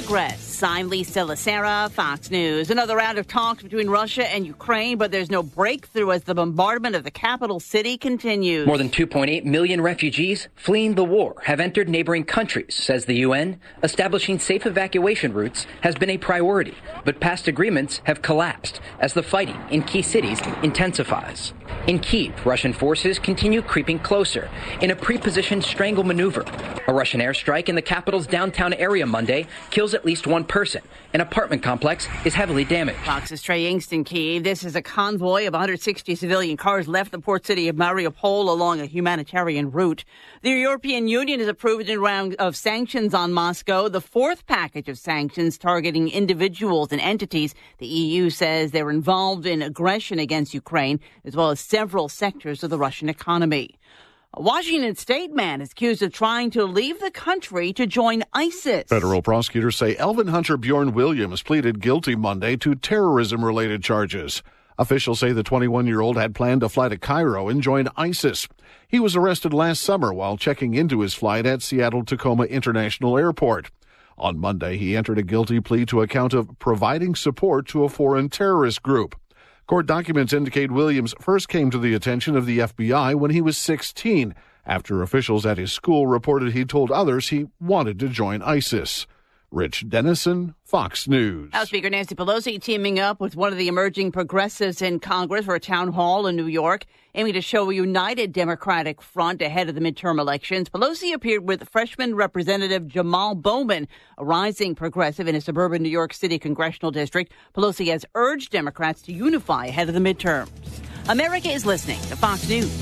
progress. I'm Lisa Lacera, Fox News. Another round of talks between Russia and Ukraine, but there's no breakthrough as the bombardment of the capital city continues. More than 2.8 million refugees fleeing the war have entered neighboring countries, says the UN. Establishing safe evacuation routes has been a priority, but past agreements have collapsed as the fighting in key cities intensifies. In Kyiv, Russian forces continue creeping closer in a pre-positioned strangle maneuver. A Russian airstrike in the capital's downtown area Monday kills at least one person. An apartment complex is heavily damaged. Fox's Trey Yingst in Kyiv. This is a convoy of 160 civilian cars left the port city of Mariupol along a humanitarian route. The European Union has approved a round of sanctions on Moscow, the fourth package of sanctions targeting individuals and entities. The EU says they're involved in aggression against Ukraine, as well as several sectors of the Russian economy. A Washington state man is accused of trying to leave the country to join ISIS. Federal prosecutors say Elvin Hunter Bjorn Williams pleaded guilty Monday to terrorism-related charges. Officials say the 21-year-old had planned to fly to Cairo and join ISIS. He was arrested last summer while checking into his flight at Seattle-Tacoma International Airport. On Monday, he entered a guilty plea to a count of providing support to a foreign terrorist group. Court documents indicate Williams first came to the attention of the FBI when he was 16, after officials at his school reported he told others he wanted to join ISIS. Rich Dennison, Fox News. House Speaker Nancy Pelosi teaming up with one of the emerging progressives in Congress for a town hall in New York, aiming to show a united Democratic front ahead of the midterm elections. Pelosi appeared with freshman Representative Jamal Bowman, a rising progressive in a suburban New York City congressional district. Pelosi has urged Democrats to unify ahead of the midterms. America is listening to Fox News.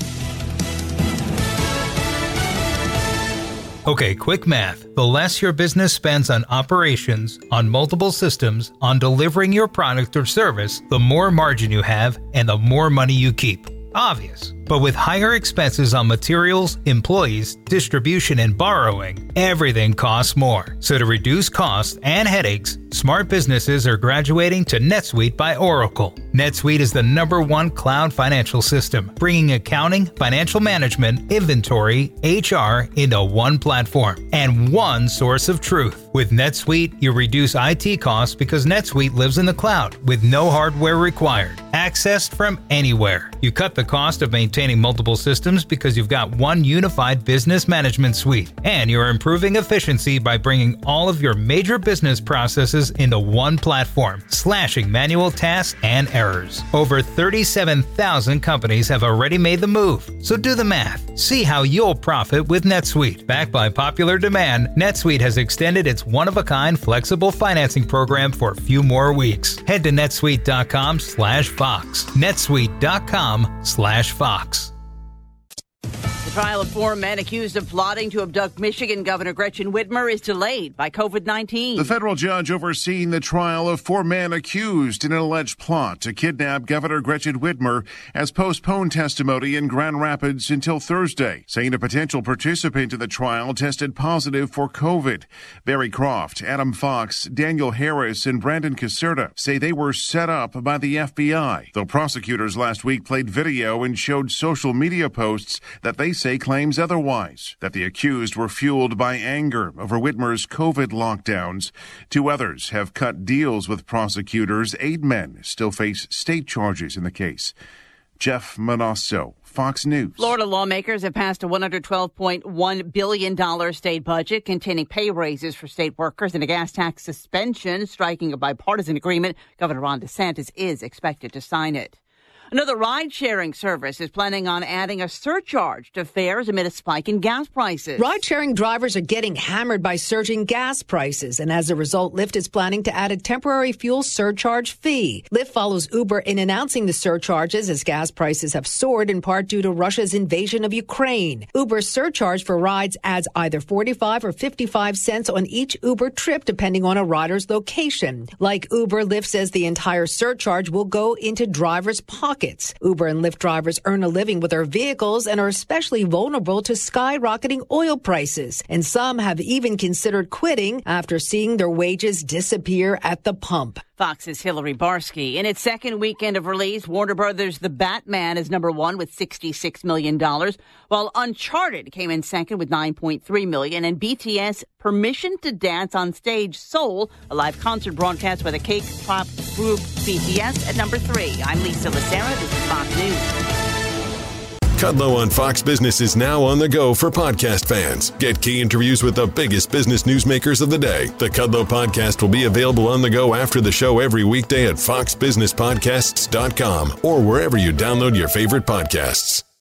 Okay, quick math. The less your business spends on operations, on multiple systems, on delivering your product or service, the more margin you have and the more money you keep. Obvious. But with higher expenses on materials, employees, distribution, and borrowing, everything costs more. So to reduce costs and headaches, smart businesses are graduating to NetSuite by Oracle. NetSuite is the #1 cloud financial system, bringing accounting, financial management, inventory, HR into one platform and one source of truth. With NetSuite, you reduce IT costs because NetSuite lives in the cloud with no hardware required. Accessed from anywhere. You cut the cost of maintaining multiple systems because you've got one unified business management suite. And you're improving efficiency by bringing all of your major business processes into one platform, slashing manual tasks and errors. Over 37,000 companies have already made the move. So do the math. See how you'll profit with NetSuite. Backed by popular demand, NetSuite has extended its one-of-a-kind flexible financing program for a few more weeks. Head to netsuite.com/Fox. netsuite.com/Fox. The trial of 4 men accused of plotting to abduct Michigan Governor Gretchen Whitmer is delayed by COVID-19. The federal judge overseeing the trial of 4 men accused in an alleged plot to kidnap Governor Gretchen Whitmer has postponed testimony in Grand Rapids until Thursday, saying a potential participant in the trial tested positive for COVID. Barry Croft, Adam Fox, Daniel Harris, and Brandon Caserta say they were set up by the FBI, though prosecutors last week played video and showed social media posts that they say claims otherwise, that the accused were fueled by anger over Whitmer's COVID lockdowns. 2 others have cut deals with prosecutors. 8 men still face state charges in the case. Jeff Manasso, Fox News. Florida lawmakers have passed a $112.1 billion state budget containing pay raises for state workers and a gas tax suspension, striking a bipartisan agreement. Governor Ron DeSantis is expected to sign it. Another ride-sharing service is planning on adding a surcharge to fares amid a spike in gas prices. Ride-sharing drivers are getting hammered by surging gas prices, and as a result, Lyft is planning to add a temporary fuel surcharge fee. Lyft follows Uber in announcing the surcharges as gas prices have soared in part due to Russia's invasion of Ukraine. Uber's surcharge for rides adds either 45 or 55 cents on each Uber trip, depending on a rider's location. Like Uber, Lyft says the entire surcharge will go into drivers' pockets. markets. Uber and Lyft drivers earn a living with their vehicles and are especially vulnerable to skyrocketing oil prices. And some have even considered quitting after seeing their wages disappear at the pump. Fox's Hillary Barsky. In its second weekend of release, Warner Brothers' The Batman is number one with $66 million, while Uncharted came in second with $9.3 million, and BTS Permission to Dance on Stage Seoul, a live concert broadcast by the K-pop group BTS, at number 3. I'm Lisa Lacera. This is Fox News. Kudlow on Fox Business is now on the go for podcast fans. Get key interviews with the biggest business newsmakers of the day. The Kudlow podcast will be available on the go after the show every weekday at foxbusinesspodcasts.com or wherever you download your favorite podcasts.